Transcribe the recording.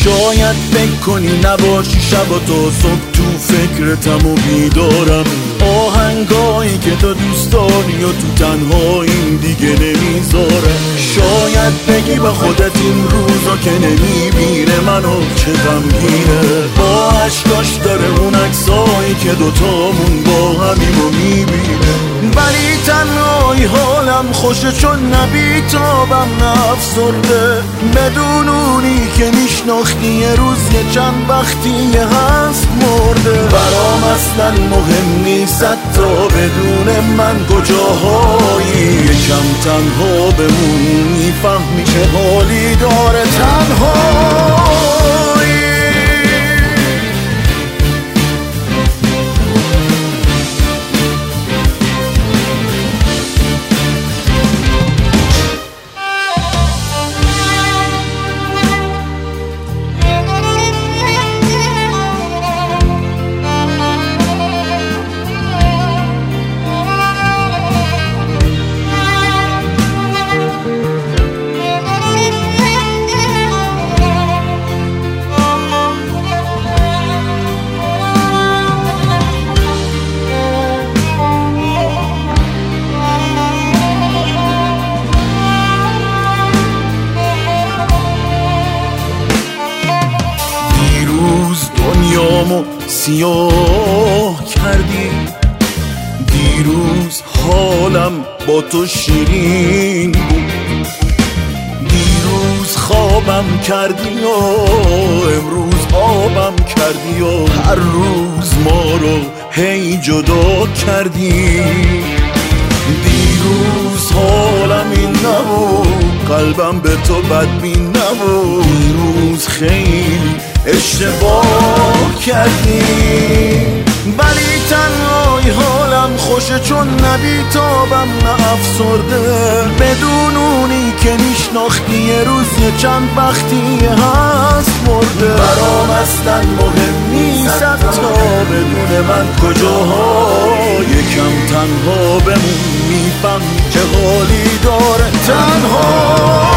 شاید فکر کنی نباشی شب و تا صبح تو فکرتم و بیدارم. آهنگایی که تو دوست داری و تو تنهایی دیگه نمیذاره. شاید بگی با خودت این روزا که نمیبینه منو چه غمگینه. با عشقاش داره اون عکسایی که دوتامون با همیم و میبینه. ولی تنهایی حالم خوشه چون نبیتابم نفسرده. بدون اونی که میشناختی یه روز یه چند وقتی هست مرده. برام اصلا مهم نیست تا بدون من کجاهایی. یکم تنها بمون میفهمی چه حالی داره تنهایی. دنیامو سیاه کردی. دیروز حالم با تو شیرین بود. دیروز خوابم کردی و امروز آبم کردی و هر روز ما رو هی جدا کردی. دیروز حالم این نبود، قلبم به تو بدبین نبود. دیروز خیلی اشتباه کردی. ولی تنهایی حالم خوشه چون نبیتابم نه افسرده. بدون اونی که میشناختی یه روز یه چند وقتی هست مرده. برام اصلا مهم نیست تا بدون من کجاها. یکم تنها بمون میفهمی چه حالی داره تنها.